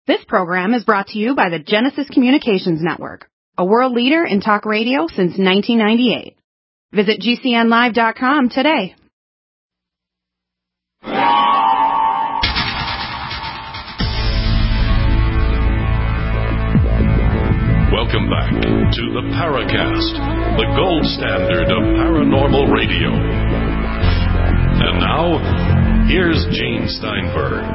This program is brought to you by the Genesis Communications Network, a world leader in talk radio since 1998. Visit GCNlive.com today. Welcome back to the Paracast, the gold standard of paranormal radio. And now, here's Gene Steinberg.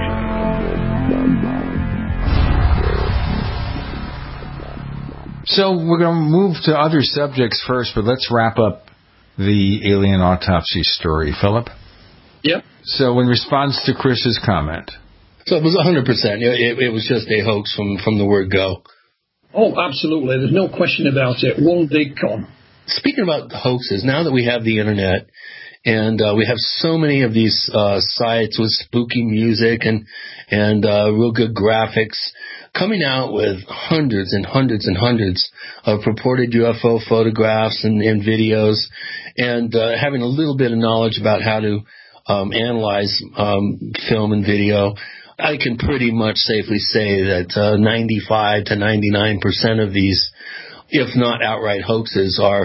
So we're going to move to other subjects first, but let's wrap up the alien autopsy story. Philip? Yep. So in response to Chris's comment. So it was 100%. It was just a hoax from the word go. Oh, absolutely. There's no question about it. One big con. Speaking about hoaxes, now that we have the internet and we have so many of these sites with spooky music and real good graphics coming out with hundreds and hundreds and hundreds of purported UFO photographs and videos, and having a little bit of knowledge about how to analyze film and video, I can pretty much safely say that 95 to 99% of these, if not outright hoaxes, are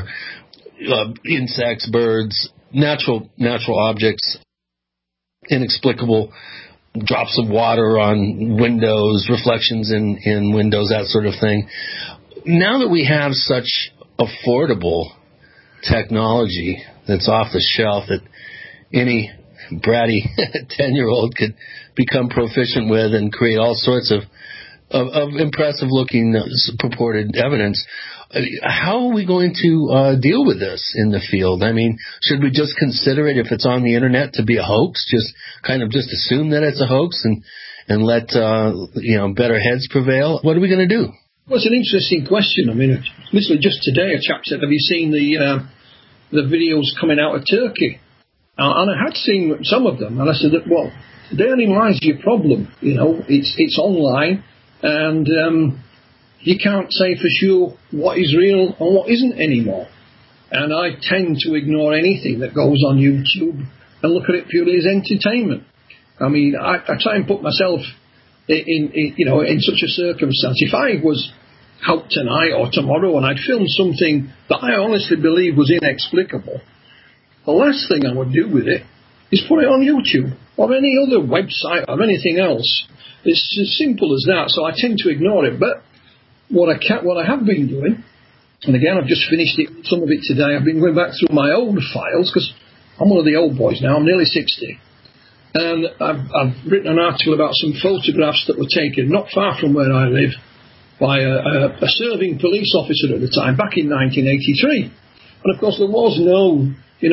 insects, birds, natural objects, inexplicable drops of water on windows, reflections in windows, that sort of thing. Now that we have such affordable technology that's off the shelf that any bratty 10-year-old could become proficient with and create all sorts of impressive-looking purported evidence, how are we going to deal with this in the field? I mean, should we just consider it, if it's on the internet, to be a hoax? Just assume that it's a hoax and let better heads prevail? What are we going to do? Well, it's an interesting question. I mean, literally just today, a chap said, "Have you seen the videos coming out of Turkey?" And I had seen some of them, and I said, "Well, therein lies your problem. It's online, and you can't say for sure what is real and what isn't anymore. And I tend to ignore anything that goes on YouTube and look at it purely as entertainment. I mean, I try and put myself in such a circumstance. If I was out tonight or tomorrow and I'd filmed something that I honestly believe was inexplicable, the last thing I would do with it is put it on YouTube or any other website or anything else. It's as simple as that. So I tend to ignore it. But what I have been doing, and again, I've just finished some of it today. I've been going back through my old files because I'm one of the old boys now. I'm nearly 60. And I've written an article about some photographs that were taken not far from where I live by a serving police officer at the time, back in 1983. And of course, there was no,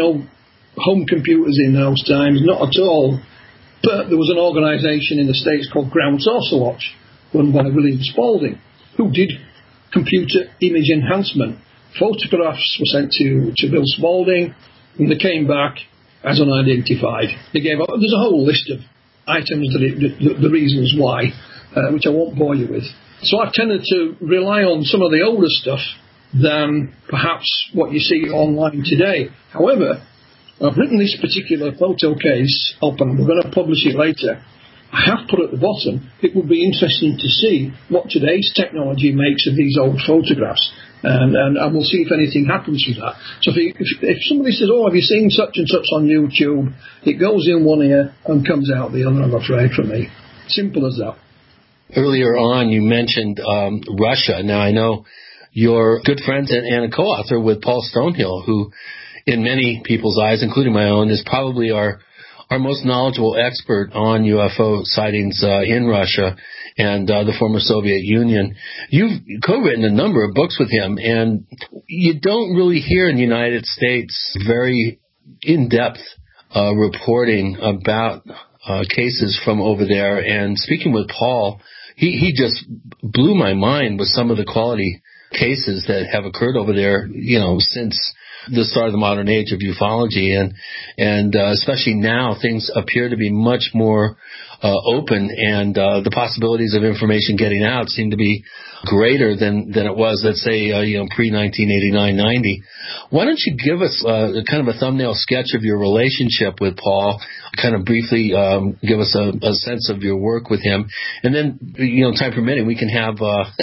home computers in those times, not at all. But there was an organisation in the States called Ground Source Watch, run by William Spalding, who did computer image enhancement. Photographs were sent to Bill Spalding, and they came back as unidentified. There's a whole list of items, the reasons why, which I won't bore you with. So I've tended to rely on some of the older stuff than perhaps what you see online today. However, I've written this particular photo case up, and we're going to publish it later. I have put at the bottom, it would be interesting to see what today's technology makes of these old photographs. And we'll see if anything happens with that. So if somebody says, "Oh, have you seen such and such on YouTube?" it goes in one ear and comes out the other, I'm afraid, from me. Simple as that. Earlier on, you mentioned Russia. Now, I know you're good friends and a co-author with Paul Stonehill, who, in many people's eyes, including my own, is probably our most knowledgeable expert on UFO sightings in Russia and the former Soviet Union. You've co-written a number of books with him, and you don't really hear in the United States very in-depth reporting about cases from over there. And speaking with Paul, he just blew my mind with some of the quality cases that have occurred over there, since the start of the modern age of ufology, and especially now things appear to be much more open, and the possibilities of information getting out seem to be greater than it was, let's say, pre-1989-90. Why don't you give us kind of a thumbnail sketch of your relationship with Paul, kind of briefly give us a sense of your work with him, and then, time permitting, we can have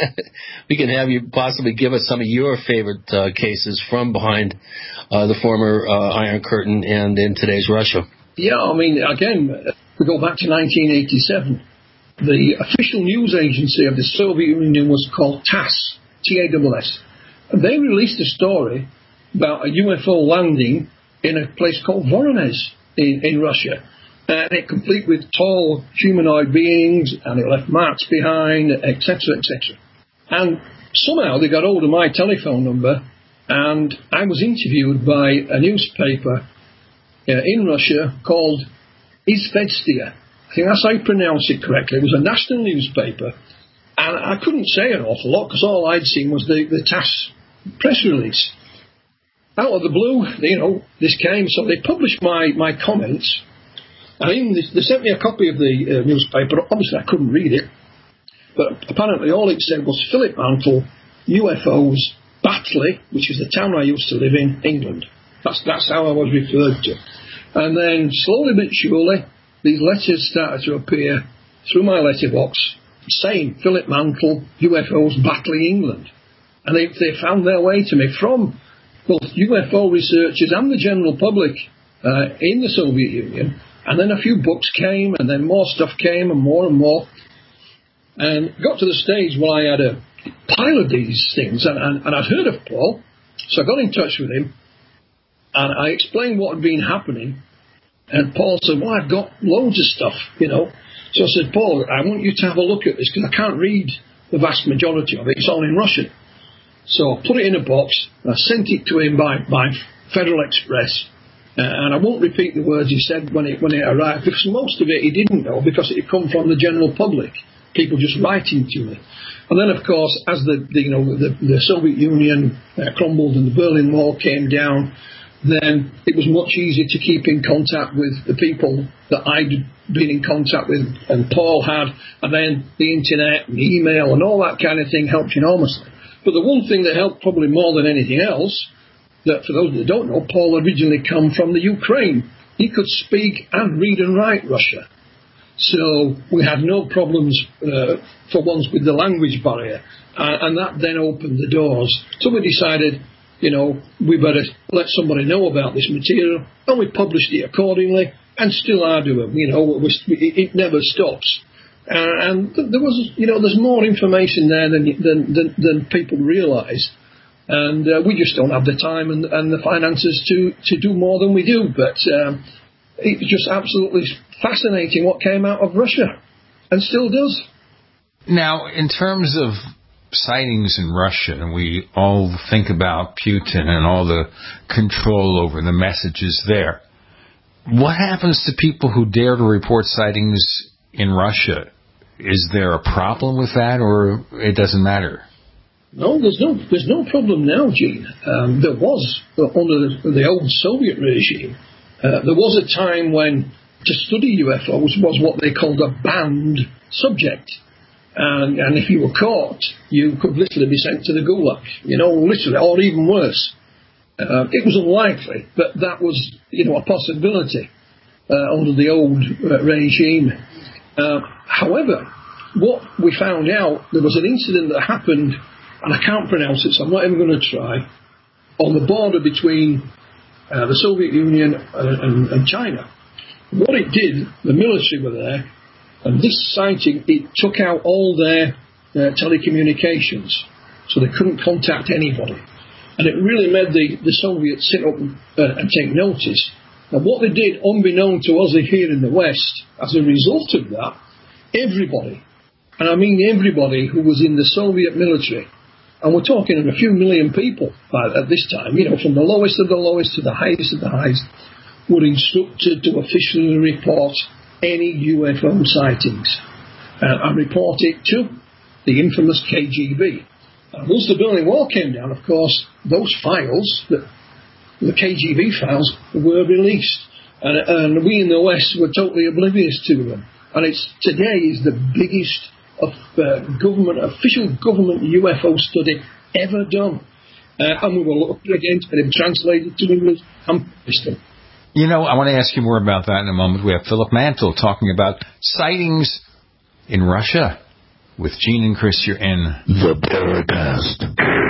you possibly give us some of your favorite cases from behind the former Iron Curtain and in today's Russia. Yeah, I mean, again, we go back to 1987. The official news agency of the Soviet Union was called TASS, T-A-S-S. And they released a story about a UFO landing in a place called Voronezh in Russia. And it complete with tall humanoid beings, and it left marks behind, etc., etc. And somehow they got hold of my telephone number, and I was interviewed by a newspaper in Russia called Izvestia. I think that's how you pronounce it correctly. It was a national newspaper, and I couldn't say an awful lot because all I'd seen was the TASS press release. Out of the blue, this came, so they published my comments, and even they sent me a copy of the newspaper. Obviously, I couldn't read it, but apparently all it said was Philip Mantle, UFOs, Batley, which is the town I used to live in, England. That's how I was referred to. And then, slowly but surely, these letters started to appear through my letterbox saying Philip Mantle, UFOs, battling England. And they found their way to me from both UFO researchers and the general public in the Soviet Union. And then a few books came, and then more stuff came, and more. And got to the stage where I had a pile of these things, and I'd heard of Paul, so I got in touch with him. And I explained what had been happening, and Paul said, well, I've got loads of stuff, So I said, Paul, I want you to have a look at this, because I can't read the vast majority of it. It's all in Russian. So I put it in a box, and I sent it to him by Federal Express. And I won't repeat the words he said when it arrived, because most of it he didn't know, because it had come from the general public, people just writing to me. And then, of course, as the Soviet Union crumbled and the Berlin Wall came down, then it was much easier to keep in contact with the people that I'd been in contact with and Paul had, and then the internet and email and all that kind of thing helped enormously. But the one thing that helped probably more than anything else, that for those that don't know, Paul originally come from the Ukraine. He could speak and read and write Russia. So we had no problems for once with the language barrier, and that then opened the doors. So we decided, we better let somebody know about this material, and we published it accordingly, and still are doing. It never stops. And there was, there's more information there than people realise, and we just don't have the time and the finances to do more than we do. But it was just absolutely fascinating what came out of Russia, and still does. Now, in terms of sightings in Russia, and we all think about Putin and all the control over the messages there. What happens to people who dare to report sightings in Russia? Is there a problem with that, or it doesn't matter? No, there's no problem now, Gene. There was under the old Soviet regime. There was a time when to study UFOs was what they called a banned subject. And if you were caught, you could literally be sent to the gulag, literally, or even worse. It was unlikely, but that was, a possibility under the old regime. However, what we found out, there was an incident that happened, and I can't pronounce it, so I'm not even going to try, on the border between the Soviet Union and China. What it did, the military were there, and this sighting, it took out all their telecommunications, so they couldn't contact anybody. And it really made the Soviets sit up and take notice. Now, what they did, unbeknown to us here in the West, as a result of that, everybody, and I mean everybody who was in the Soviet military, and we're talking of a few million people at this time, from the lowest of the lowest to the highest of the highest, were instructed to officially report any UFO sightings and report it to the infamous KGB. And once the Berlin Wall came down, of course, those files, the KGB files, were released. And we in the West were totally oblivious to them. and today is the biggest official government UFO study ever done. And we will look again to get him translated to English and published them. You know, I want to ask you more about that in a moment. We have Philip Mantle talking about sightings in Russia with Gene and Chris. You're in the Paracast.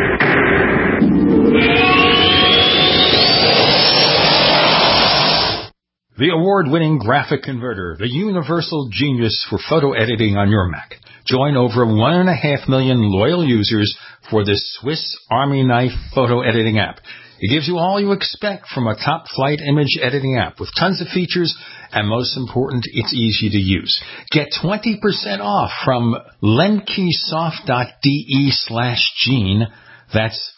The award-winning graphic converter, the universal genius for photo editing on your Mac. Join over 1.5 million loyal users for this Swiss Army knife photo editing app. It gives you all you expect from a top-flight image editing app with tons of features, and most important, it's easy to use. Get 20% off from lemkesoft.de/Gene. That's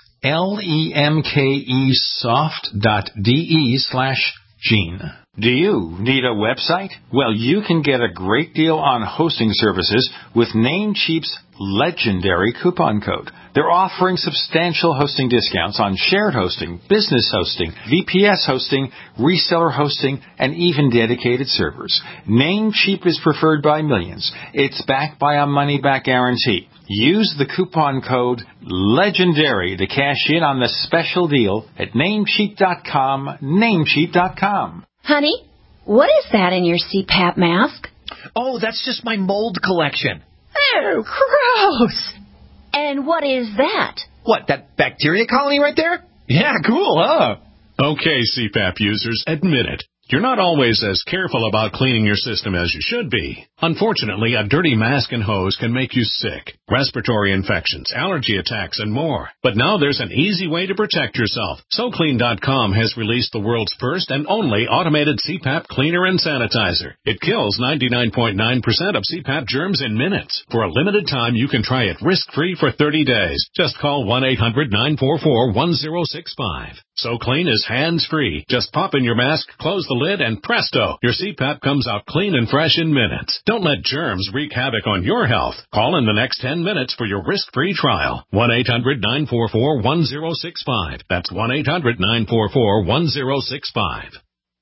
lemkesoft.de/Gene. Do you need a website? Well, you can get a great deal on hosting services with Namecheap's legendary coupon code. They're offering substantial hosting discounts on shared hosting, business hosting, VPS hosting, reseller hosting, and even dedicated servers. Namecheap is preferred by millions. It's backed by a money-back guarantee. Use the coupon code LEGENDARY to cash in on the special deal at Namecheap.com, Namecheap.com. Honey, what is that in your CPAP mask? Oh, that's just my mold collection. Oh, gross. And what is that? What, that bacteria colony right there? Yeah, cool, huh? Okay, CPAP users, admit it. You're not always as careful about cleaning your system as you should be. Unfortunately, a dirty mask and hose can make you sick, respiratory infections, allergy attacks, and more. But now there's an easy way to protect yourself. SoClean.com has released the world's first and only automated CPAP cleaner and sanitizer. It kills 99.9% of CPAP germs in minutes. For a limited time, you can try it risk-free for 30 days. Just call 1-800-944-1065. SoClean is hands-free. Just pop in your mask, close the lid, and presto, your CPAP comes out clean and fresh in minutes. Don't let germs wreak havoc on your health. Call in the next 10 minutes for your risk-free trial. 1-800-944-1065. That's 1-800-944-1065.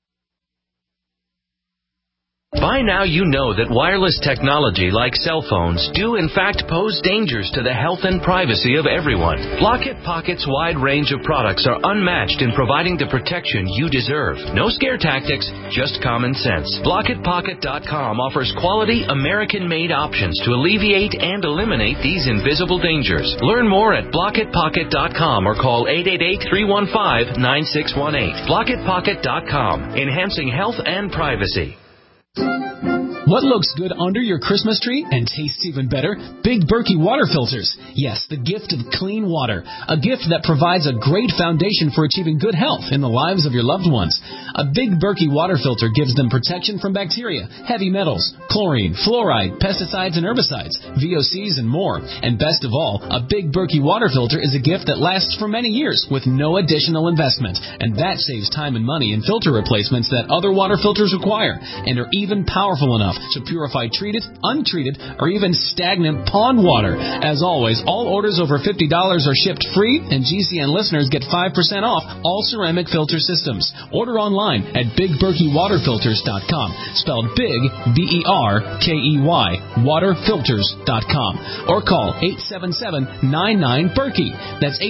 By now you know that wireless technology like cell phones do in fact pose dangers to the health and privacy of everyone. Blockit Pocket's wide range of products are unmatched in providing the protection you deserve. No scare tactics, just common sense. BlockitPocket.com offers quality American-made options to alleviate and eliminate these invisible dangers. Learn more at BlockitPocket.com or call 888-315-9618. BlockitPocket.com, enhancing health and privacy. What looks good under your Christmas tree and tastes even better? Big Berkey water filters. Yes, the gift of clean water. A gift that provides a great foundation for achieving good health in the lives of your loved ones. A Big Berkey water filter gives them protection from bacteria, heavy metals, chlorine, fluoride, pesticides and herbicides, VOCs, and more. And best of all, a Big Berkey water filter is a gift that lasts for many years with no additional investment. And that saves time and money in filter replacements that other water filters require and are even powerful enough to purify treated, untreated, or even stagnant pond water. As always, all orders over $50 are shipped free, and GCN listeners get 5% off all ceramic filter systems. Order online at BigBerkeyWaterFilters.com, spelled Big, B-E-R-K-E-Y, waterfilters.com, or call 877-99-BERKEY. That's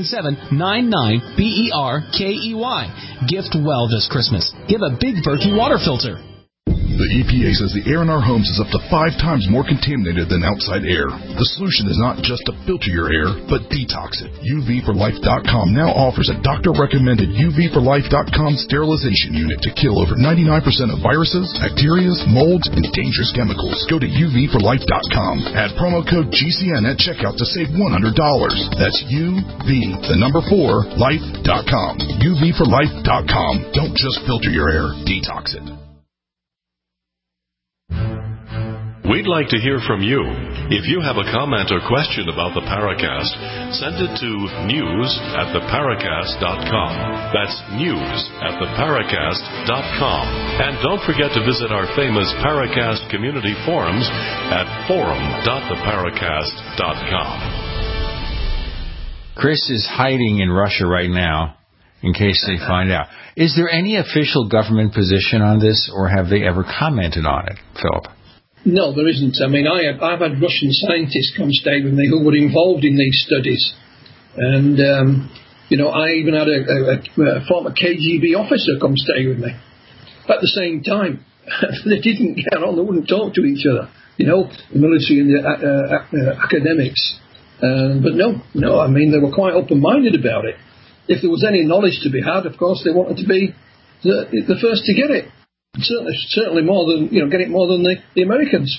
877-99-BERKEY. Gift well this Christmas. Give a Big Berkey water filter. The EPA says the air in our homes is up to 5 times more contaminated than outside air. The solution is not just to filter your air, but detox it. UVforlife.com now offers a doctor-recommended UVforlife.com sterilization unit to kill over 99% of viruses, bacteria, molds, and dangerous chemicals. Go to UVforlife.com. Add promo code GCN at checkout to save $100. That's UV4life.com. UVforlife.com. Don't just filter your air, detox it. We'd like to hear from you. If you have a comment or question about the Paracast, send it to news@theparacast.com. That's news@theparacast.com. And don't forget to visit our famous Paracast community forums at forum.theparacast.com. Chris is hiding in Russia right now in case they find out. Is there any official government position on this, or have they ever commented on it, Philip? No, there isn't. I mean, I've had Russian scientists come stay with me who were involved in these studies. And, I even had a former KGB officer come stay with me. At the same time, they didn't get on, they wouldn't talk to each other, the military and the academics. But no, I mean, they were quite open-minded about it. If there was any knowledge to be had, of course, they wanted to be the first to get it. Certainly more than, get it more than the Americans.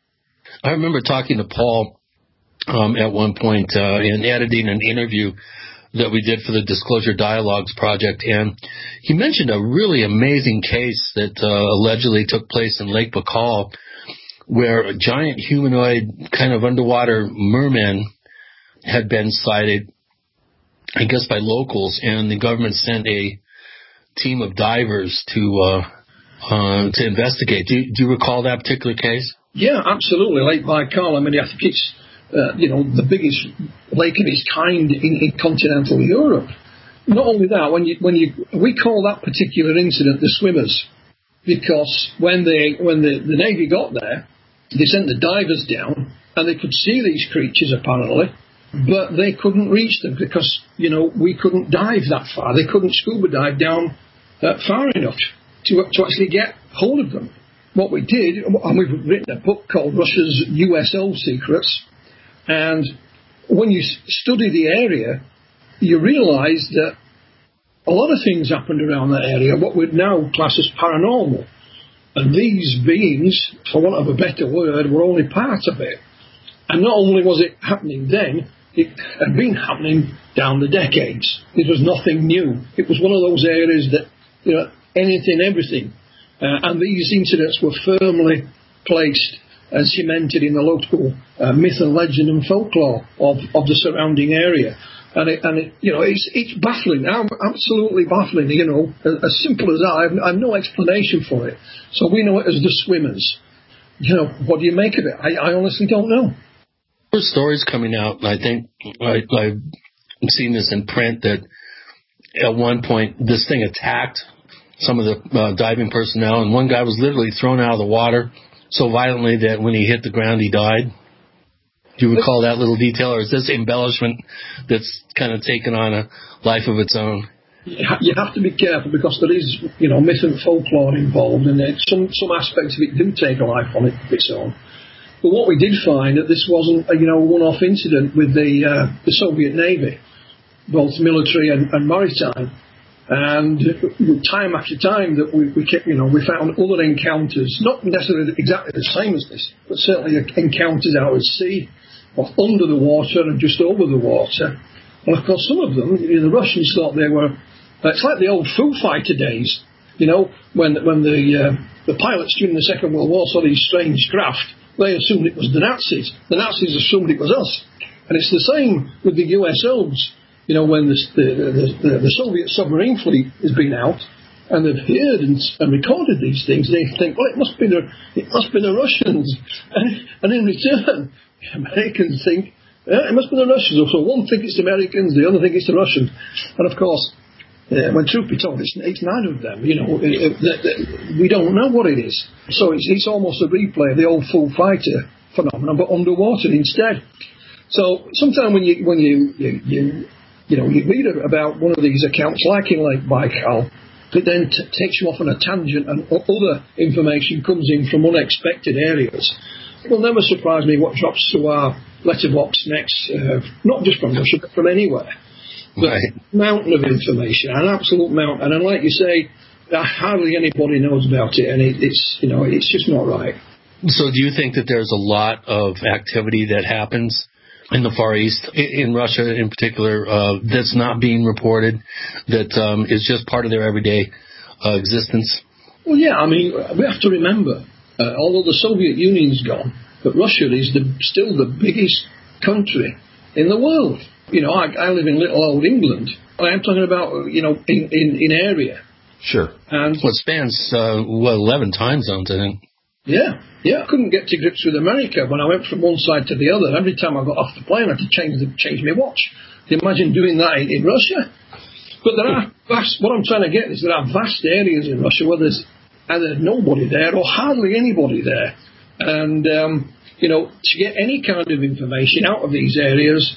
I remember talking to Paul at one point in editing an interview that we did for the Disclosure Dialogues project, and he mentioned a really amazing case that allegedly took place in Lake Baikal, where a giant humanoid kind of underwater merman had been sighted, I guess, by locals, and the government sent a team of divers to investigate. Do you recall that particular case? Yeah, absolutely. Lake Baikal, I mean, I think it's the biggest lake of its kind in continental Europe. Not only that, we call that particular incident the swimmers, because when the Navy got there, they sent the divers down, and they could see these creatures apparently, but they couldn't reach them because we couldn't dive that far. They couldn't scuba dive down far enough to actually get hold of them. What we did, and we've written a book called Russia's USO Secrets, and when you study the area, you realise that a lot of things happened around that area, what we'd now class as paranormal. And these beings, for want of a better word, were only part of it. And not only was it happening then, it had been happening down the decades. It was nothing new. It was one of those areas that, anything, everything. And these incidents were firmly placed and cemented in the local myth and legend and folklore of the surrounding area. And it's baffling, absolutely baffling, as simple as that. I have no explanation for it. So we know it as the swimmers. What do you make of it? I honestly don't know. There's stories coming out, and I think I've seen this in print, that at one point this thing attacked some of the diving personnel, and one guy was literally thrown out of the water so violently that when he hit the ground, he died. Do you recall that little detail, or is this embellishment that's kind of taken on a life of its own? You have to be careful, because there is, myth and folklore involved, and some aspects of it do take a life on its own. But what we did find, that this wasn't a one-off incident with the Soviet Navy, both military and maritime. And time after time that we found other encounters, not necessarily exactly the same as this, but certainly encounters out at sea, or under the water and just over the water. And of course, some of them, the Russians thought they were. It's like the old Foo Fighter days, when the pilots during the Second World War saw these strange craft. They assumed it was the Nazis. The Nazis assumed it was us. And it's the same with the USOs. When the Soviet submarine fleet has been out and they've heard and recorded these things, they think, well, it must be the Russians. And in return, the Americans think, it must be the Russians. So one think it's the Americans, the other think it's the Russians. And of course, when truth be told, it's neither of them. We don't know what it is. So it's almost a replay of the old Foo Fighter phenomenon, but underwater instead. So sometimes when you read about one of these accounts, like in Lake Baikal, it then takes you off on a tangent, and other information comes in from unexpected areas. It will never surprise me what drops to our letterbox next, not just from Russia, but from anywhere. Right. Mountain of information, an absolute mountain. And like you say, hardly anybody knows about it, and it's just not right. So do you think that there's a lot of activity that happens in the Far East, in Russia in particular, that's not being reported, that is just part of their everyday existence? Well, yeah, I mean, we have to remember, although the Soviet Union's gone, but Russia is still the biggest country in the world. I live in little old England. I'm talking about, in area. Sure. And it spans, 11 time zones, I think. Yeah. I couldn't get to grips with America when I went from one side to the other. Every time I got off the plane, I had to change my watch. Can you imagine doing that in Russia? But there are what I'm trying to get is there are vast areas in Russia where there's either nobody there or hardly anybody there. And, to get any kind of information out of these areas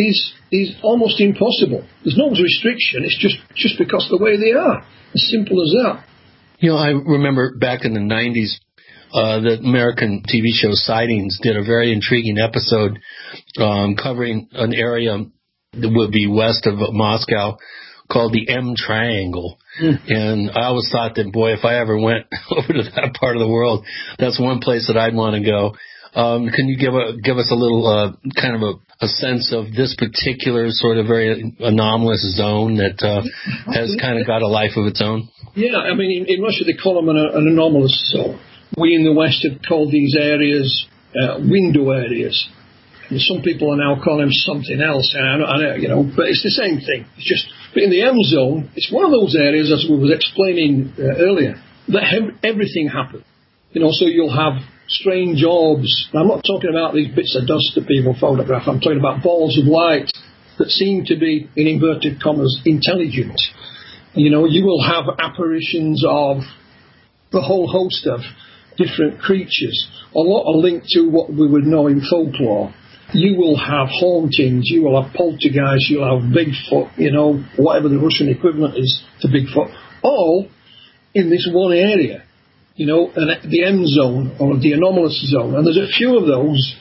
is almost impossible. There's no restriction. It's just because of the way they are. As simple as that. I remember back in the 90s, the American TV show Sightings did a very intriguing episode covering an area that would be west of Moscow called the M Triangle. And I always thought that, boy, if I ever went over to that part of the world, that's one place that I'd want to go. Can you give us a little kind of a sense of this particular sort of very anomalous zone that has kind of got a life of its own? Yeah, I mean, in Russia they call them an anomalous zone. We in the West have called these areas window areas. And some people are now calling them something else, but it's the same thing. But in the M zone, it's one of those areas, as we were explaining earlier, that everything happens. So you'll have strange orbs. I'm not talking about these bits of dust that people photograph. I'm talking about balls of light that seem to be, in inverted commas, intelligent. You will have apparitions of the whole host of different creatures, a lot are linked to what we would know in folklore. You will have hauntings, you will have poltergeists, you'll have Bigfoot, whatever the Russian equivalent is to Bigfoot, all in this one area, the M zone or the anomalous zone. And there's a few of those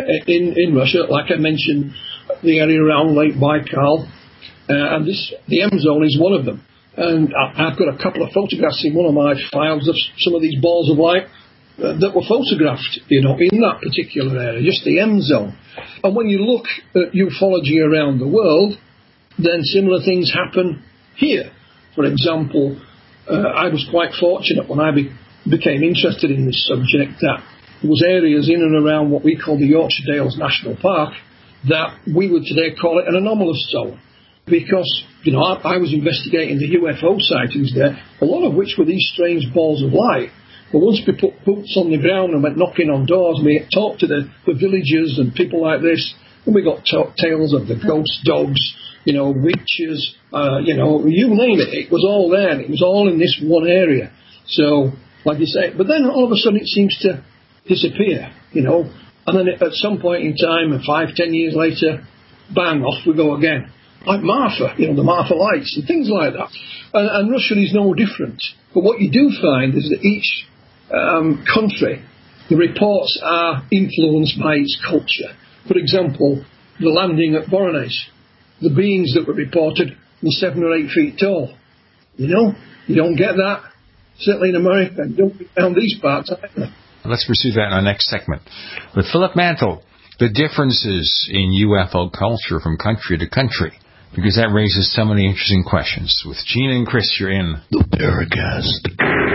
in Russia, like I mentioned, the area around Lake Baikal, and the M zone is one of them. And I've got a couple of photographs in one of my files of some of these balls of light that were photographed, in that particular area, just the M zone. And when you look at ufology around the world, then similar things happen here. For example, I was quite fortunate when I became interested in this subject that there was areas in and around what we call the Yorkshire Dales National Park that we would today call it an anomalous zone. Because, I was investigating the UFO sightings there, a lot of which were these strange balls of light. But once we put boots on the ground and went knocking on doors, we talked to the villagers and people like this, and we got tales of the ghost dogs, witches, you name it. It was all there, and it was all in this one area. So, like you say, but then all of a sudden it seems to disappear, and then at some point in time, 5-10 years later, bang, off we go again. Like Marfa, the Marfa lights and things like that. And Russia is no different. But what you do find is that each country, the reports are influenced by its culture. For example, the landing at Voronezh, the beings that were reported were 7 or 8 feet tall. You don't get that, certainly in America. You don't get down these parts either. Let's pursue that in our next segment. With Philip Mantle, the differences in UFO culture from country to country, because that raises so many interesting questions. With Gene and Chris, you're in the Paracast.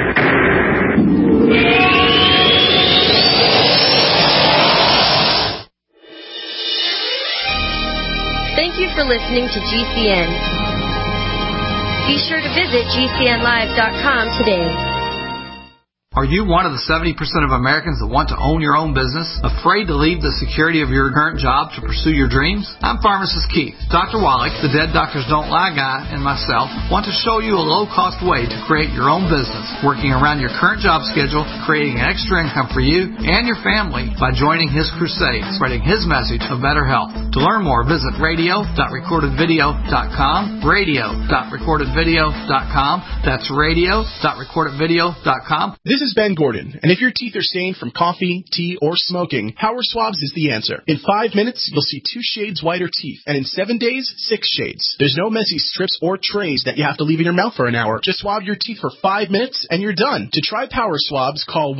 Thank you for listening to GCN. Be sure to visit GCNlive.com today. Are you one of the 70% of Americans that want to own your own business? Afraid to leave the security of your current job to pursue your dreams? I'm Pharmacist Keith. Dr. Wallach, the Dead Doctors Don't Lie guy, and myself want to show you a low-cost way to create your own business, working around your current job schedule, creating an extra income for you and your family by joining his crusade, spreading his message of better health. To learn more, visit radio.recordedvideo.com, radio.recordedvideo.com. That's radio.recordedvideo.com. This is Ben Gordon, and if your teeth are stained from coffee, tea, or smoking, Power Swabs is the answer. In 5 minutes, you'll see 2 shades whiter teeth, and in 7 days, 6 shades. There's no messy strips or trays that you have to leave in your mouth for an hour. Just swab your teeth for 5 minutes, and you're done. To try Power Swabs, call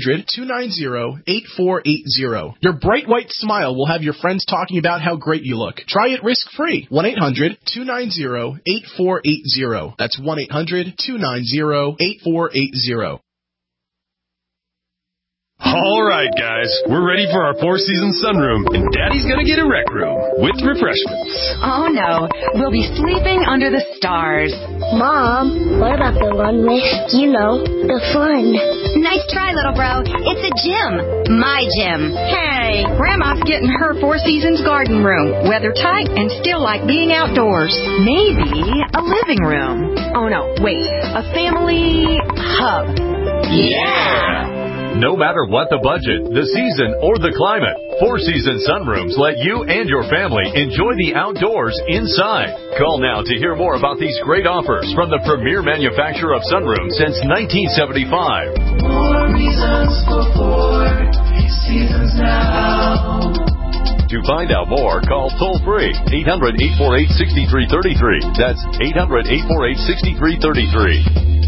1-800-290-8480. Your bright white smile will have your friends talking about how great you look. Try it risk-free. 1-800-290-8480. That's 1-800-290-8480. All right, guys, we're ready for our 4-season sunroom, and Daddy's gonna get a rec room with refreshments. Oh, no. We'll be sleeping under the stars. Mom, what about the one with, the fun? Nice try, little bro. It's a gym. My gym. Hey, Grandma's getting her 4 Seasons garden room. Weather tight and still like being outdoors. Maybe a living room. Oh, no, wait. A family hub. Yeah! No matter what the budget, the season, or the climate, Four Seasons Sunrooms let you and your family enjoy the outdoors inside. Call now to hear more about these great offers from the premier manufacturer of sunrooms since 1975. More reasons for Four Seasons now. To find out more, call toll-free 800-848-6333. That's 800-848-6333.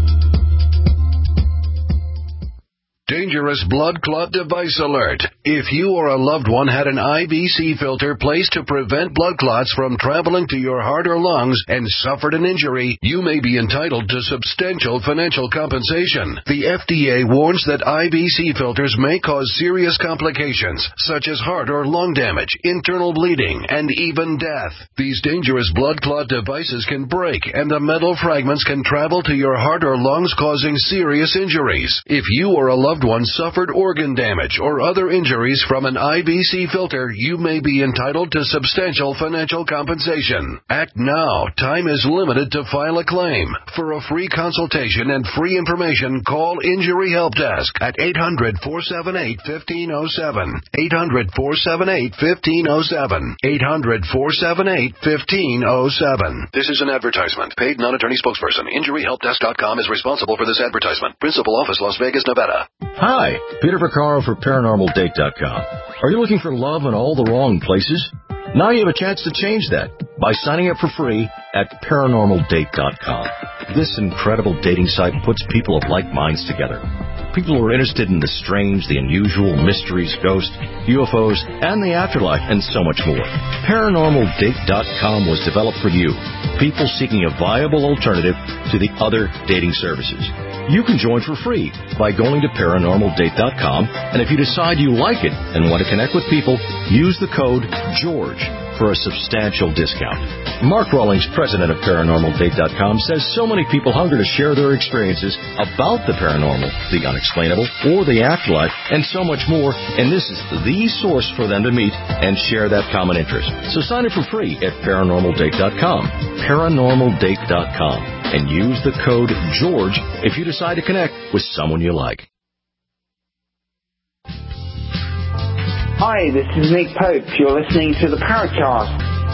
Dangerous blood clot device alert. If you or a loved one had an IVC filter placed to prevent blood clots from traveling to your heart or lungs and suffered an injury, you may be entitled to substantial financial compensation. The FDA warns that IVC filters may cause serious complications, such as heart or lung damage, internal bleeding, and even death. These dangerous blood clot devices can break, and the metal fragments can travel to your heart or lungs, causing serious injuries. If you or a loved one suffered organ damage or other injuries from an IVC filter, you may be entitled to substantial financial compensation. Act now. Time is limited to file a claim. For a free consultation and free information, call Injury Help Desk at 800-478-1507. 800-478-1507. 800-478-1507. This is an advertisement. Paid non-attorney spokesperson. InjuryHelpDesk.com is responsible for this advertisement. Principal office, Las Vegas, Nevada. Hi, Peter Vaccaro for ParanormalDate.com. Are you looking for love in all the wrong places? Now you have a chance to change that by signing up for free at ParanormalDate.com. This incredible dating site puts people of like minds together. People who are interested in the strange, the unusual, mysteries, ghosts, UFOs, and the afterlife, and so much more. ParanormalDate.com was developed for you, people seeking a viable alternative to the other dating services. You can join for free by going to ParanormalDate.com, and if you decide you like it and want to connect with people, use the code GEORGE for a substantial discount. Mark Rawlings, president of ParanormalDate.com, says so many people hunger to share their experiences about the paranormal, the unexplainable, or the afterlife, and so much more, and this is the source for them to meet and share that common interest. So sign up for free at ParanormalDate.com, ParanormalDate.com, and use the code GEORGE if you decide to connect with someone you like. Hi, this is Nick Pope. You're listening to the Paracast.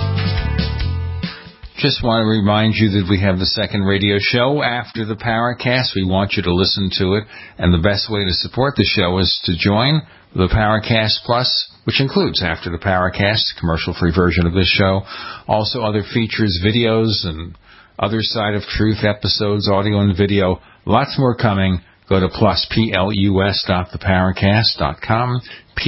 Just want to remind you that we have the second radio show after the Paracast. We want you to listen to it, and the best way to support the show is to join the Paracast Plus, which includes After the Paracast, commercial-free version of this show, also other features, videos, and other Side of Truth episodes, audio and video. Lots more coming. Go to plus.theparacast.com,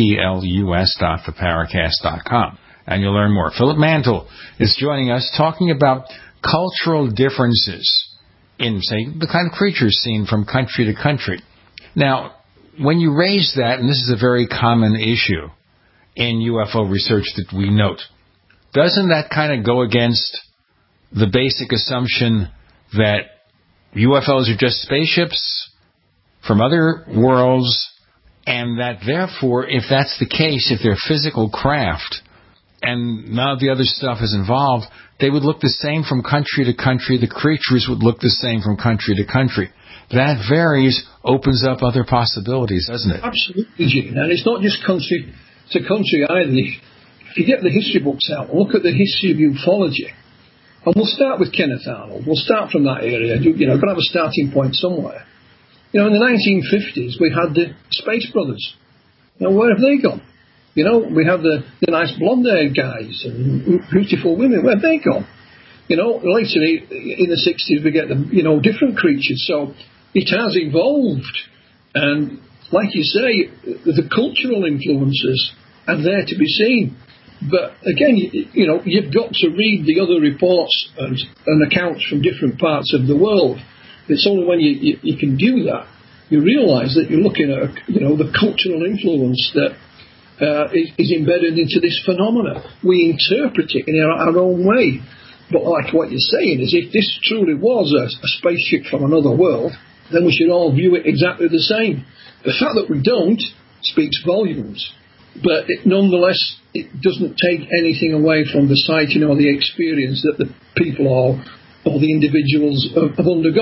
plus.theparacast.com, and you'll learn more. Philip Mantle is joining us talking about cultural differences in, say, the kind of creatures seen from country to country. Now, when you raise that, and this is a very common issue in UFO research that we note, doesn't that kind of go against the basic assumption that UFOs are just spaceships from other worlds, and that therefore, if that's the case, if they're physical craft and none of the other stuff is involved, they would look the same from country to country, the creatures would look the same from country to country. That varies, opens up other possibilities, doesn't it? Absolutely, Gene. And it's not just country to country either. If you get the history books out and look at the history of ufology, and we'll start with Kenneth Arnold. We'll start from that area. Got to have a starting point somewhere. In the 1950s, we had the Space Brothers. Where have they gone? We have the nice blonde-haired guys and beautiful women. Where have they gone? Later in the 60s, we get the, different creatures. So it has evolved. And like you say, the cultural influences are there to be seen. But again, you've got to read the other reports and accounts from different parts of the world. It's only when you can do that, you realise that you're looking at, the cultural influence that is embedded into this phenomena. We interpret it in our own way. But like what you're saying is, if this truly was a spaceship from another world, then we should all view it exactly the same. The fact that we don't speaks volumes. But nonetheless, it doesn't take anything away from the sighting or the experience that the people or the individuals have undergone.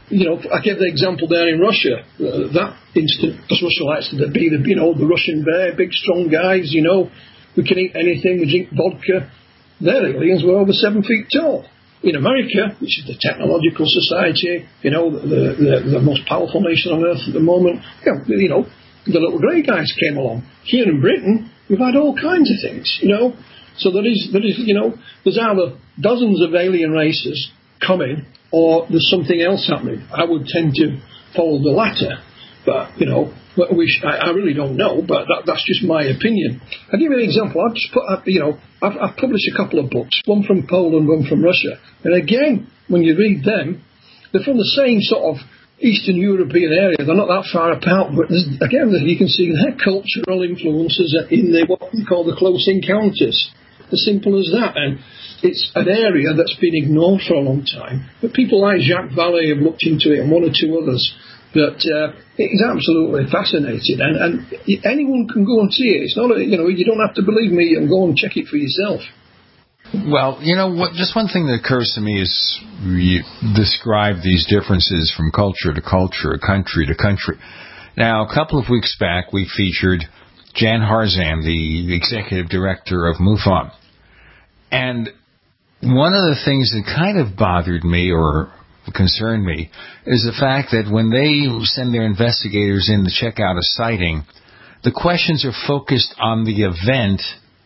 I gave the example down in Russia, that instant, because Russia likes to be the Russian bear, big, strong guys, we can eat anything, we drink vodka. Their aliens were over 7 feet tall. In America, which is the technological society, the most powerful nation on earth at the moment, the little grey guys came along. Here in Britain, we've had all kinds of things, So there's either dozens of alien races coming, or there's something else happening. I would tend to follow the latter, but I really don't know. But that's just my opinion. I'll give you an example. I've just I've published a couple of books, one from Poland, one from Russia, and again, when you read them, they're from the same sort of Eastern European area. They're not that far apart, but again, you can see their cultural influences in what we call the close encounters. As simple as that. And it's an area that's been ignored for a long time. But people like Jacques Vallée have looked into it, and one or two others, that it is absolutely fascinating. And anyone can go and see it. It's not, you don't have to believe me and go and check it for yourself. Well, just one thing that occurs to me is you describe these differences from culture to culture, country to country. Now, a couple of weeks back, we featured Jan Harzan, the executive director of MUFON. And one of the things that kind of bothered me or concerned me is the fact that when they send their investigators in to check out a sighting, the questions are focused on the event,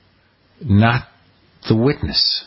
not the witness.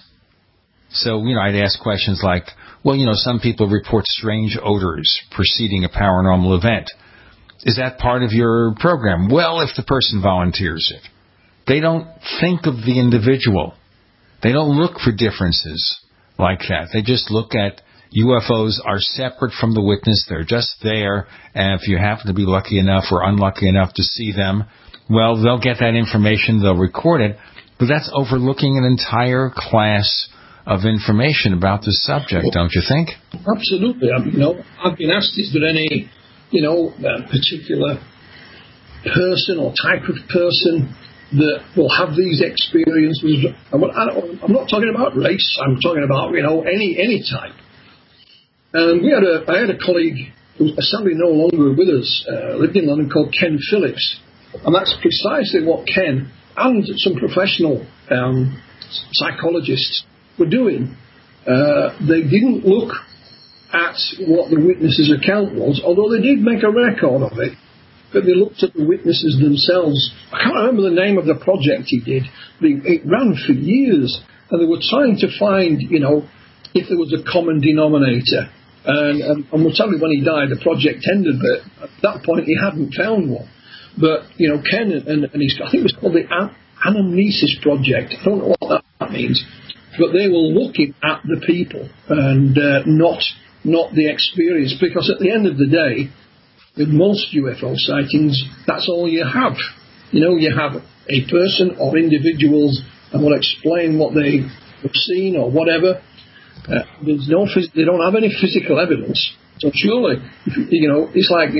So, I'd ask questions like, some people report strange odors preceding a paranormal event. Is that part of your program? Well, if the person volunteers it. They don't think of the individual. They don't look for differences like that. They just look at UFOs are separate from the witness. They're just there. And if you happen to be lucky enough or unlucky enough to see them, well, they'll get that information. They'll record it. But that's overlooking an entire class of information about the subject, don't you think? Absolutely. I've been asked, is there any particular person or type of person that will have these experiences? I'm not talking about race. I'm talking about any type. And I had a colleague who's sadly no longer with us, lived in London, called Ken Phillips, and that's precisely what Ken and some professional psychologists were doing. They didn't look at what the witness's account was, although they did make a record of it, but they looked at the witnesses themselves. I can't remember the name of the project he did. It ran for years, and they were trying to find, if there was a common denominator. And we'll tell you when he died, the project ended, but at that point he hadn't found one. But, Ken and I think it was called the Anamnesis Project. I don't know what that means. But they were looking at the people and not the experience, because at the end of the day, with most UFO sightings, that's all you have. You have a person or individuals and will explain what they have seen or whatever. They don't have any physical evidence. So surely, it's like,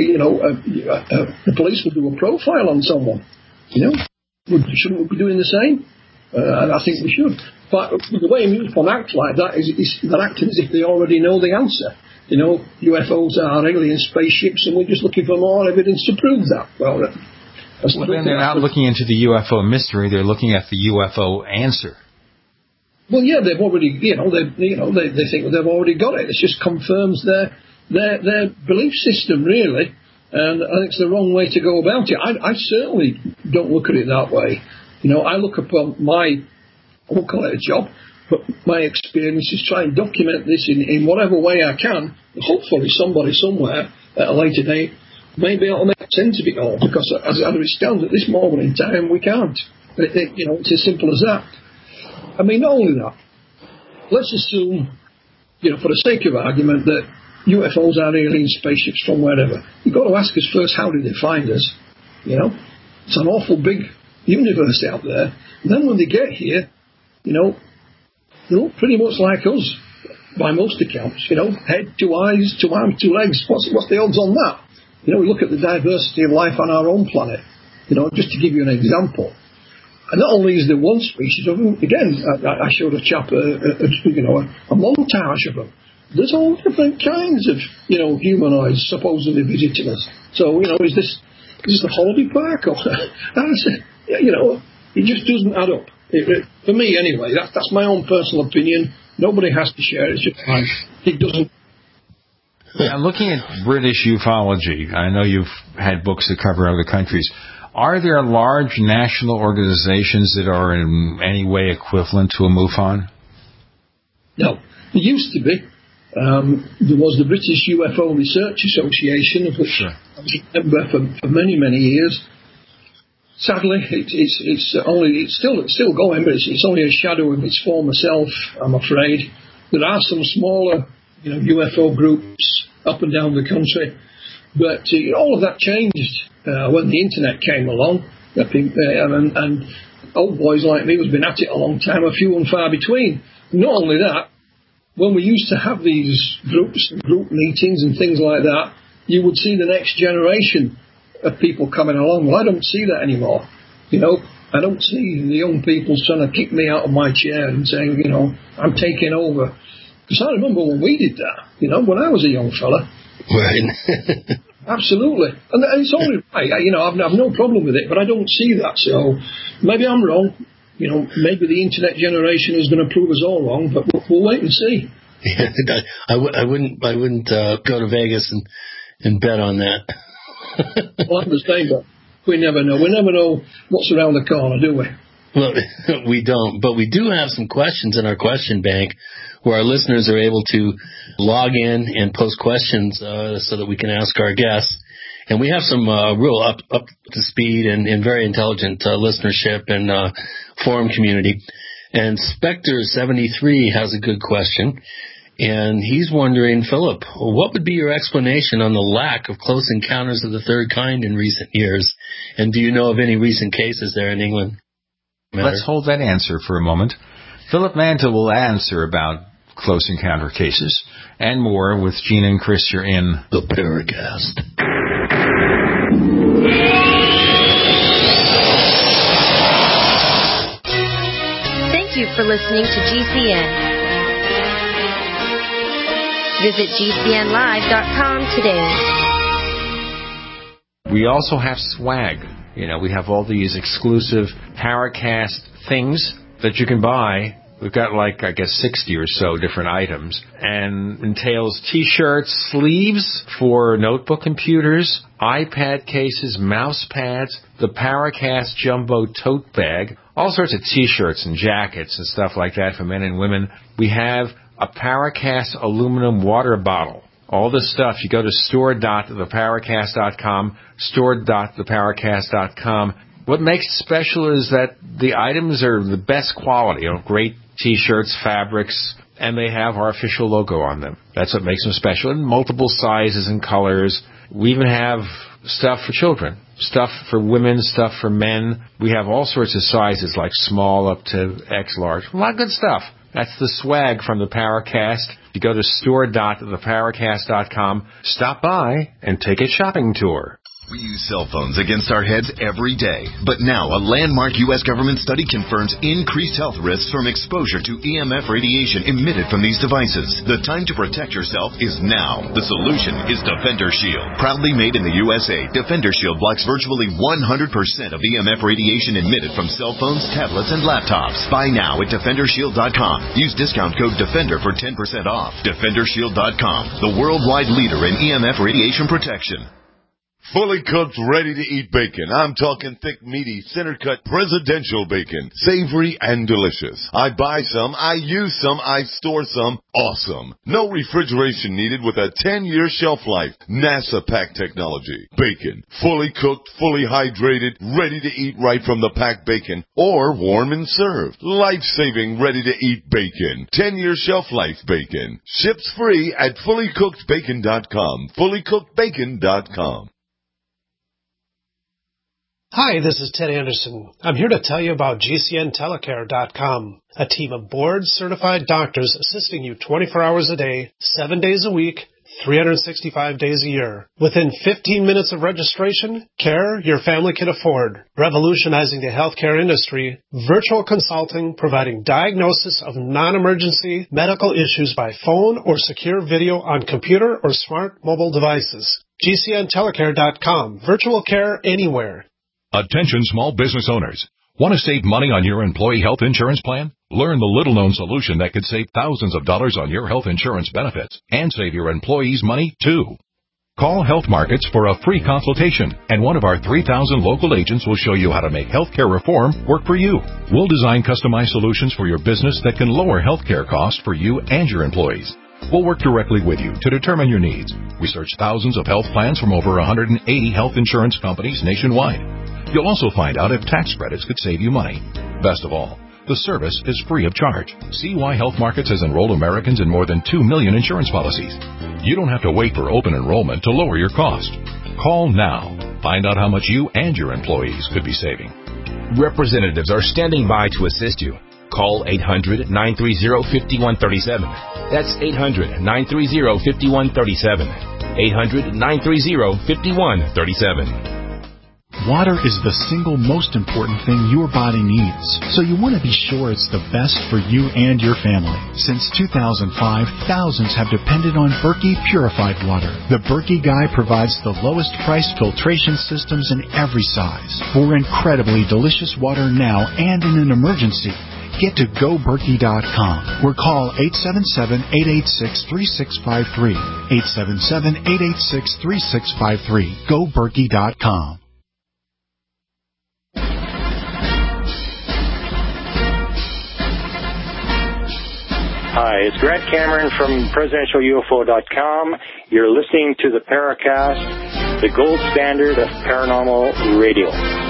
the police would do a profile on someone. Shouldn't we be doing the same? I think we should. But the way MUFON act like that is they're acting as if they already know the answer. UFOs are alien spaceships, and we're just looking for more evidence to prove that. Well, then they're not looking into the UFO mystery; they're looking at the UFO answer. Well, yeah, they've already, they think they've already got it. It just confirms their belief system, really. And I think it's the wrong way to go about it. I certainly don't look at it that way. I look upon I won't call it a job, but my experience is try and document this in whatever way I can. Hopefully somebody somewhere at a later date may be able to make sense of it all, because as it stands at this moment in time, we can't. It's as simple as that. I mean, not only that, let's assume, for the sake of argument, that UFOs are alien spaceships from wherever. You've got to ask us first, how did they find us? It's an awful big universe out there. And then when they get here, they look pretty much like us, by most accounts. Head, 2 eyes, 2 arms, 2 legs. What's the odds on that? We look at the diversity of life on our own planet. Just to give you an example. And not only is there one species of them, again, I showed a chap a montage of them. there's all different kinds of, humanoids supposedly visiting us. So, is this a holiday park? Or, it just doesn't add up. For me, anyway, that's my own personal opinion. Nobody has to share it. It's just like, it doesn't. Now, looking at British ufology, I know you've had books that cover other countries. Are there large national organizations that are in any way equivalent to a MUFON? No. There used to be. There was the British UFO Research Association, of which I was a member for many, many years. Sadly, it's still going, but it's only a shadow of its former self, I'm afraid. There are some smaller, UFO groups up and down the country, but all of that changed when the internet came along. And old boys like me who's been at it a long time are few and far between. Not only that, when we used to have these groups, group meetings and things like that, you would see the next generation of people coming along. Well, I don't see that anymore. I don't see the young people trying to kick me out of my chair and saying, I'm taking over. Because I remember when we did that, when I was a young fella. Right. Absolutely. And it's only right. I've no problem with it, but I don't see that. So maybe I'm wrong. Maybe the internet generation is going to prove us all wrong, but we'll wait and see. Yeah, I wouldn't go to Vegas and bet on that. Well, I understand, but we never know. We never know what's around the corner, do we? Well, we don't. But we do have some questions in our question bank where our listeners are able to log in and post questions so that we can ask our guests. And we have some real up to speed and very intelligent listenership and forum community. And Spectre73 has a good question. And he's wondering, Philip, what would be your explanation on the lack of close encounters of the third kind in recent years? And do you know of any recent cases there in England? Let's hold that answer for a moment. Philip Mantle will answer about close encounter cases and more with Gina and Chris. You're in the Paracast. Thank you for listening to GCN. Visit GCNlive.com today. We also have swag. We have all these exclusive Paracast things that you can buy. We've got 60 or so different items, and entails T-shirts, sleeves for notebook computers, iPad cases, mouse pads, the Paracast Jumbo tote bag, all sorts of T-shirts and jackets and stuff like that for men and women. We have a Paracast aluminum water bottle. All this stuff, you go to store.theparacast.com, store.theparacast.com. What makes it special is that the items are the best quality, great T-shirts, fabrics, and they have our official logo on them. That's what makes them special, in multiple sizes and colors. We even have stuff for children, stuff for women, stuff for men. We have all sorts of sizes, like small up to X large. A lot of good stuff. That's the swag from the Paracast. You go to store.theparacast.com, stop by, and take a shopping tour. We use cell phones against our heads every day. But now a landmark U.S. government study confirms increased health risks from exposure to EMF radiation emitted from these devices. The time to protect yourself is now. The solution is Defender Shield. Proudly made in the USA, Defender Shield blocks virtually 100% of EMF radiation emitted from cell phones, tablets, and laptops. Buy now at DefenderShield.com. Use discount code DEFENDER for 10% off. DefenderShield.com, the worldwide leader in EMF radiation protection. Fully cooked, ready-to-eat bacon. I'm talking thick, meaty, center-cut presidential bacon. Savory and delicious. I buy some, I use some, I store some. Awesome. No refrigeration needed with a 10-year shelf life. NASA pack technology. Bacon. Fully cooked, fully hydrated, ready to eat right from the packed bacon. Or warm and served. Life-saving, ready-to-eat bacon. 10-year shelf life bacon. Ships free at fullycookedbacon.com. Fullycookedbacon.com. Hi, this is Ted Anderson. I'm here to tell you about GCNtelecare.com, a team of board-certified doctors assisting you 24 hours a day, 7 days a week, 365 days a year. Within 15 minutes of registration, care your family can afford. Revolutionizing the healthcare industry, virtual consulting providing diagnosis of non-emergency medical issues by phone or secure video on computer or smart mobile devices. GCNtelecare.com. Virtual care anywhere. Attention small business owners. Want to save money on your employee health insurance plan? Learn the little-known solution that could save thousands of dollars on your health insurance benefits and save your employees money, too. Call Health Markets for a free consultation, and one of our 3,000 local agents will show you how to make healthcare reform work for you. We'll design customized solutions for your business that can lower healthcare costs for you and your employees. We'll work directly with you to determine your needs. Research thousands of health plans from over 180 health insurance companies nationwide. You'll also find out if tax credits could save you money. Best of all, the service is free of charge. See why Health Markets has enrolled Americans in more than 2 million insurance policies. You don't have to wait for open enrollment to lower your cost. Call now. Find out how much you and your employees could be saving. Representatives are standing by to assist you. Call 800-930-5137. That's 800-930-5137. 800-930-5137. Water is the single most important thing your body needs, so you want to be sure it's the best for you and your family. Since 2005, thousands have depended on Berkey purified water. The Berkey Guy provides the lowest price filtration systems in every size for incredibly delicious water now and in an emergency. Get to GoBerkey.com or call 877-886-3653. 877-886-3653. GoBerkey.com. Hi, it's Grant Cameron from PresidentialUFO.com. You're listening to the Paracast, the gold standard of paranormal radio.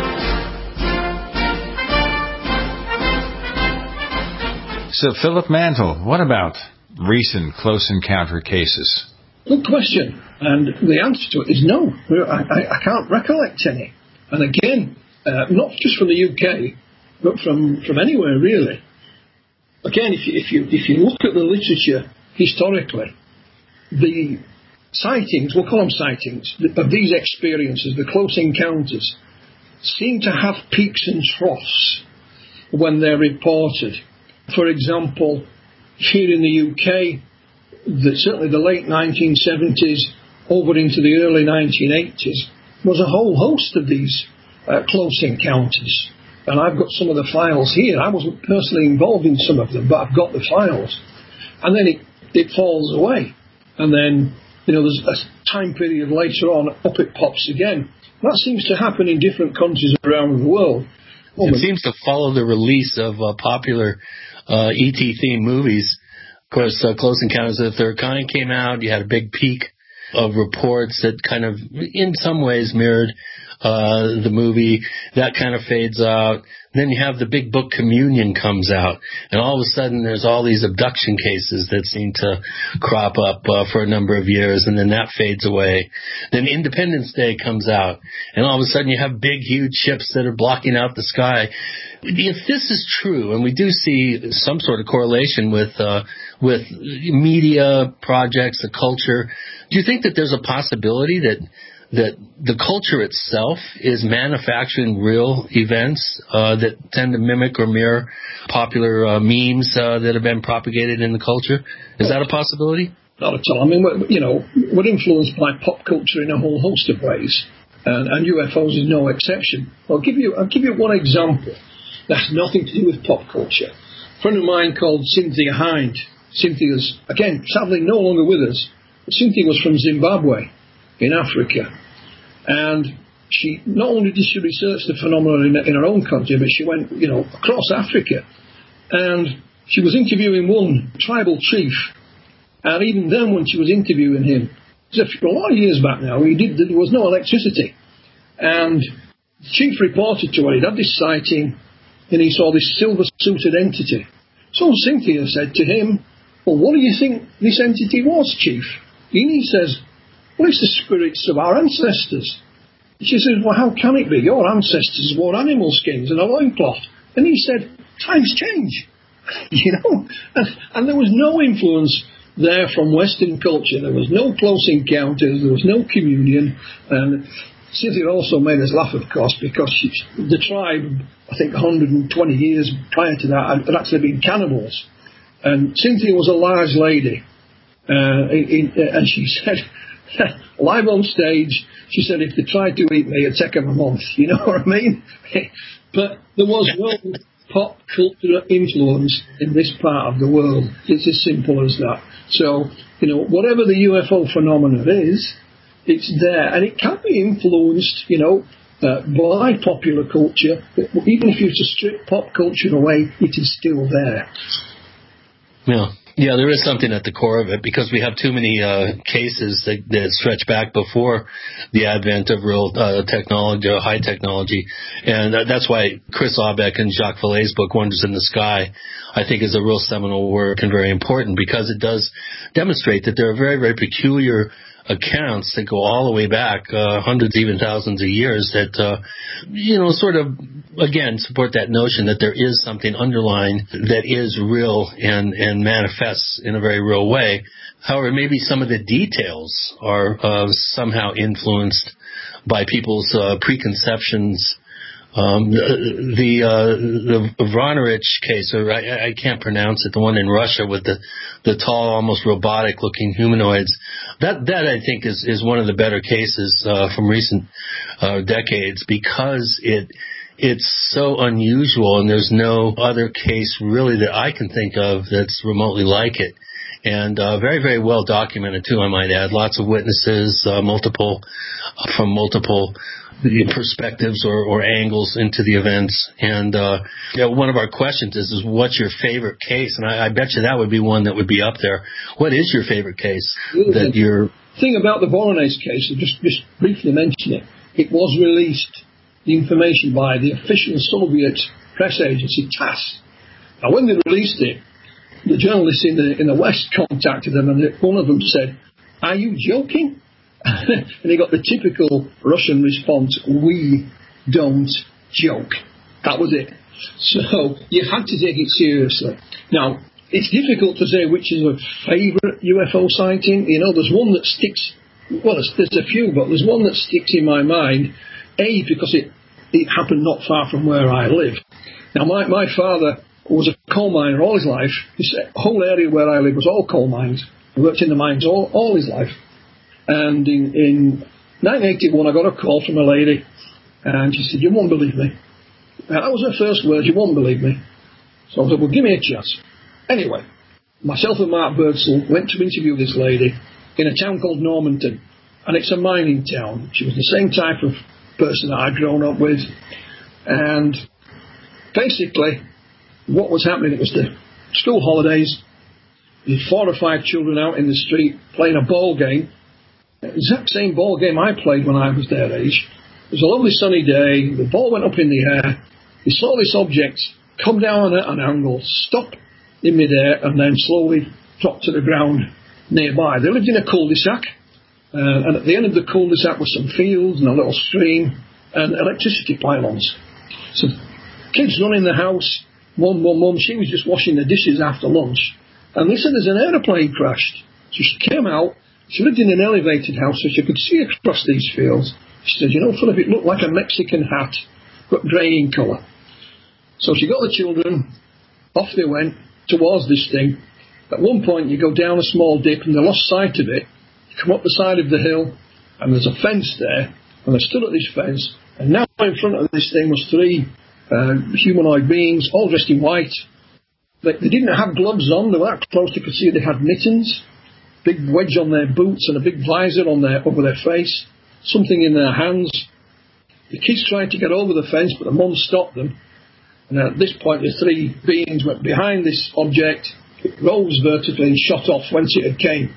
So, Philip Mantle, what about recent close encounter cases? Good question. And the answer to it is no. I can't recollect any. And again, not just from the UK, but from anywhere, really. Again, if you look at the literature historically, the sightings, we'll call them sightings, of these experiences, the close encounters, seem to have peaks and troughs when they're reported. For example, here in the UK, certainly the late 1970s over into the early 1980s, was a whole host of these close encounters. And I've got some of the files here. I wasn't personally involved in some of them, but I've got the files. And then it falls away. And then, there's a time period later on, up it pops again. That seems to happen in different countries around the world. It seems to follow the release of popular ET-themed movies. Of course, Close Encounters of the Third Kind came out. You had a big peak of reports that kind of, in some ways, mirrored the movie. That kind of fades out. Then you have the big book Communion comes out, and all of a sudden there's all these abduction cases that seem to crop up for a number of years, and then that fades away. Then Independence Day comes out, and all of a sudden you have big, huge ships that are blocking out the sky. If this is true, and we do see some sort of correlation with media projects, the culture, do you think that there's a possibility that the culture itself is manufacturing real events that tend to mimic or mirror popular memes that have been propagated in the culture? Is that a possibility? Not at all. I mean, we're influenced by pop culture in a whole host of ways, and UFOs is no exception. I'll give you one example that has nothing to do with pop culture. A friend of mine called Cynthia Hind. Cynthia's, again, sadly no longer with us, but Cynthia was from Zimbabwe in Africa. And she not only did she research the phenomenon in her own country, but she went, across Africa. And she was interviewing one tribal chief. And even then, when she was interviewing him, it was a lot of years back now, there was no electricity. And the chief reported to her, he'd had this sighting, and he saw this silver-suited entity. So Cynthia said to him, well, what do you think this entity was, chief? And he says, well, it's the spirits of our ancestors. She says, well, how can it be? Your ancestors wore animal skins and a loincloth. And he said, times change. And there was no influence there from Western culture. There was no close encounters. There was no communion. And Cynthia also made us laugh, of course, because the tribe, I think 120 years prior to that, had actually been cannibals. And Cynthia was a large lady. And she said, live on stage, she said if they tried to eat me, it'd take them a month. You know what I mean? But there was no pop culture influence in this part of the world. It's as simple as that. So, whatever the UFO phenomenon is, it's there. And it can be influenced, by popular culture. Even if you were to strip pop culture away, it is still there. Yeah, there is something at the core of it, because we have too many cases that stretch back before the advent of real technology or high technology. And that's why Chris Aubeck and Jacques Vallée's book, Wonders in the Sky, I think is a real seminal work and very important, because it does demonstrate that there are very, very peculiar accounts that go all the way back, hundreds, even thousands of years, that, sort of, again, support that notion that there is something underlying that is real and manifests in a very real way. However, maybe some of the details are somehow influenced by people's preconceptions. The Voronezh case, or I can't pronounce it, the one in Russia with the tall, almost robotic-looking humanoids, that I think is one of the better cases from recent decades, because it's so unusual, and there's no other case really that I can think of that's remotely like it. And very, very well documented, too, I might add. Lots of witnesses, from multiple perspectives or angles into the events. And one of our questions is what's your favorite case? And I bet you that would be one that would be up there. What is your favorite case? The thing about the Voronezh case, I'll just briefly mention it. It was released, the information, by the official Soviet press agency TASS. Now, when they released it, the journalists in the West contacted them, and one of them said, "Are you joking?" And he got the typical Russian response, "We don't joke." That was it. So you had to take it seriously. Now, it's difficult to say which is a favourite UFO sighting. There's one that sticks, well, there's a few, but there's one that sticks in my mind, because it happened not far from where I live. Now, my father was a coal miner all his life. This whole area where I live was all coal mines. He worked in the mines all his life. And in 1981, I got a call from a lady, and she said, "You won't believe me." And that was her first words, "You won't believe me." So I said, "Well, give me a chance." Anyway, myself and Mark Birdsall went to interview this lady in a town called Normanton, and it's a mining town. She was the same type of person that I'd grown up with. And basically, what was happening, it was the school holidays. There were 4 or 5 children out in the street playing a ball game. The exact same ball game I played when I was their age. It was a lovely sunny day. The ball went up in the air. They saw this object come down at an angle, stop in midair, and then slowly drop to the ground nearby. They lived in a cul-de-sac, and at the end of the cul-de-sac was some fields and a little stream and electricity pylons. So kids run in the house. Mum, she was just washing the dishes after lunch. And they said there's an aeroplane crashed. So she came out. She lived in an elevated house, so she could see across these fields. She said, Philip, it looked like a Mexican hat, but grey in colour. So she got the children. Off they went towards this thing. At one point, you go down a small dip, and they lost sight of it. You come up the side of the hill, and there's a fence there. And they stood at this fence. And now in front of this thing was 3 humanoid beings, all dressed in white. They didn't have gloves on. They were that close you could see they had mittens, big wedge on their boots, and a big visor over their face, something in their hands. The kids tried to get over the fence, but the mum stopped them. And at this point, the 3 beings went behind this object. It rose vertically and shot off whence it had came.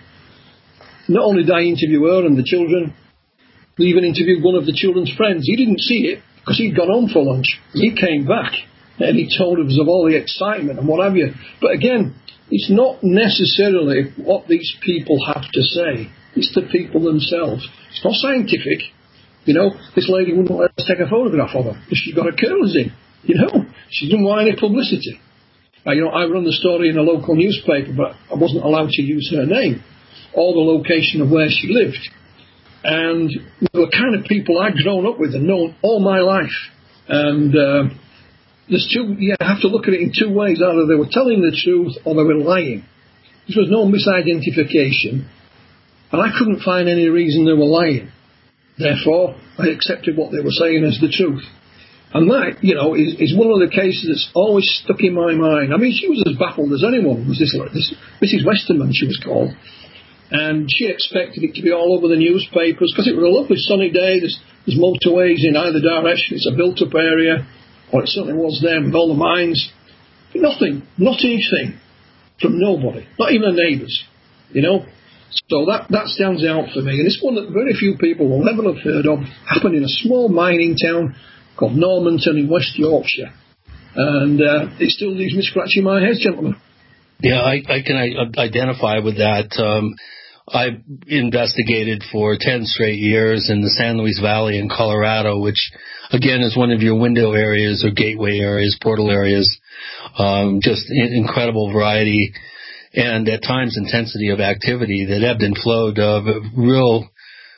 Not only did I interview her and the children, we even interviewed one of the children's friends. He didn't see it, because he'd gone home for lunch. He came back, and he told us of all the excitement and what have you. But again, it's not necessarily what these people have to say. It's the people themselves. It's not scientific. This lady wouldn't let us take a photograph of her because she got her curls in. She didn't want any publicity. I run the story in a local newspaper, but I wasn't allowed to use her name or the location of where she lived. And they were kind of people I'd grown up with and known all my life. And you have to look at it in two ways. Either they were telling the truth or they were lying. There was no misidentification. And I couldn't find any reason they were lying. Therefore, I accepted what they were saying as the truth. And that, is one of the cases that's always stuck in my mind. I mean, she was as baffled as anyone. Was this Mrs. Westerman, she was called. And she expected it to be all over the newspapers because it was a lovely sunny day. There's motorways in either direction. It's a built-up area. Or it certainly was then with all the mines. But nothing, not anything from nobody, not even the neighbours, So that stands out for me. And it's one that very few people will ever have heard of. Happened in a small mining town called Normanton in West Yorkshire. And it still leaves me scratching my head, gentlemen. Yeah, I can identify with that. I've investigated for 10 straight years in the San Luis Valley in Colorado, which, again, is one of your window areas or gateway areas, portal areas. Just incredible variety and, at times, intensity of activity that ebbed and flowed real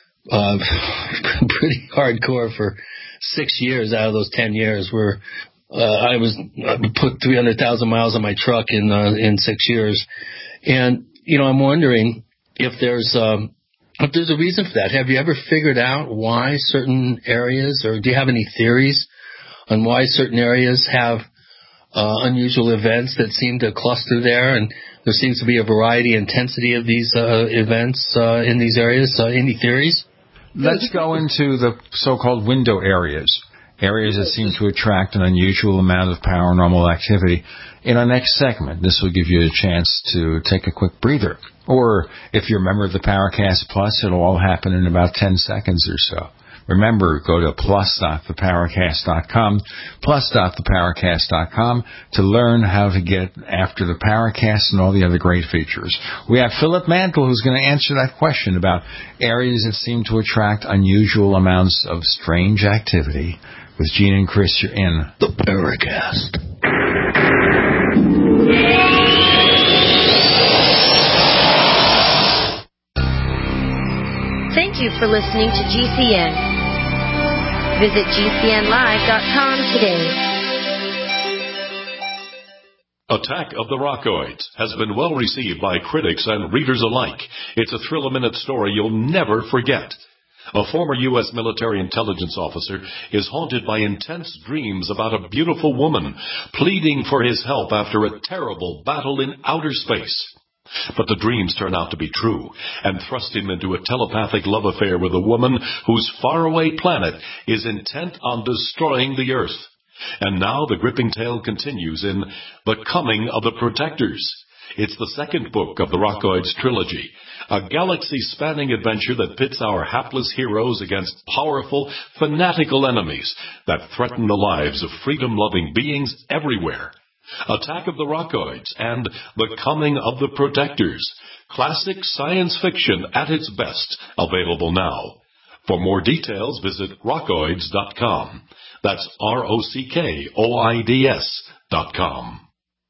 pretty hardcore for 6 years out of those 10 years where I put 300,000 miles on my truck in 6 years. And, I'm wondering if there's a reason for that. Have you ever figured out why certain areas, or do you have any theories on why certain areas have unusual events that seem to cluster there, and there seems to be a variety, intensity of these events in these areas? Any theories? Let's go into the so-called window areas that seem to attract an unusual amount of paranormal activity. In our next segment, this will give you a chance to take a quick breather. Or if you're a member of the Paracast Plus, it'll all happen in about 10 seconds or so. Remember, go to plus.theparacast.com, plus.theparacast.com to learn how to get after the Paracast and all the other great features. We have Philip Mantle, who's going to answer that question about areas that seem to attract unusual amounts of strange activity. With Gene and Chris, you're in the Paracast. Thank you for listening to GCN. Visit GCNlive.com today. Attack of the Rockoids has been well received by critics and readers alike. It's a thrill-a-minute story you'll never forget. A former U.S. military intelligence officer is haunted by intense dreams about a beautiful woman pleading for his help after a terrible battle in outer space. But the dreams turn out to be true and thrust him into a telepathic love affair with a woman whose faraway planet is intent on destroying the Earth. And now the gripping tale continues in The Coming of the Protectors. It's the second book of the Rockoids trilogy, a galaxy-spanning adventure that pits our hapless heroes against powerful, fanatical enemies that threaten the lives of freedom-loving beings everywhere. Attack of the Rockoids and The Coming of the Protectors. Classic science fiction at its best. Available now. For more details, visit rockoids.com. That's ROCKOIDS.com.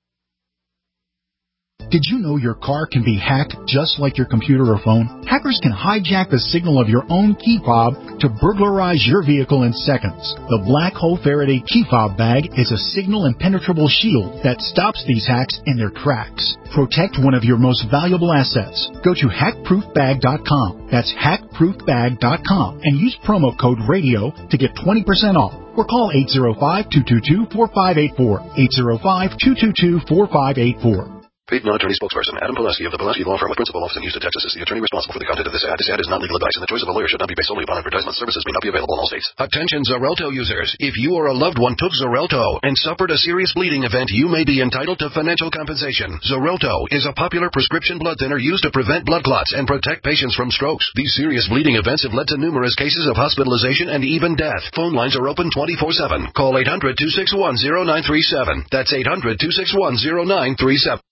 Did you know your car can be hacked just like your computer or phone? Hackers can hijack the signal of your own key fob to burglarize your vehicle in seconds. The Black Hole Faraday key fob bag is a signal impenetrable shield that stops these hacks in their tracks. Protect one of your most valuable assets. Go to hackproofbag.com. That's hackproofbag.com and use promo code RADIO to get 20% off. Or call 805-222-4584. 805-222-4584. Paid non-attorney spokesperson Adam Pileski of the Pileski Law Firm with principal office in Houston, Texas is the attorney responsible for the content of this ad. This ad is not legal advice, and the choice of a lawyer should not be based solely upon advertisement. Services may not be available in all states. Attention Xarelto users. If you or a loved one took Xarelto and suffered a serious bleeding event, you may be entitled to financial compensation. Xarelto is a popular prescription blood thinner used to prevent blood clots and protect patients from strokes. These serious bleeding events have led to numerous cases of hospitalization and even death. Phone lines are open 24/7. Call 800-261-0937. That's 800-261-0937.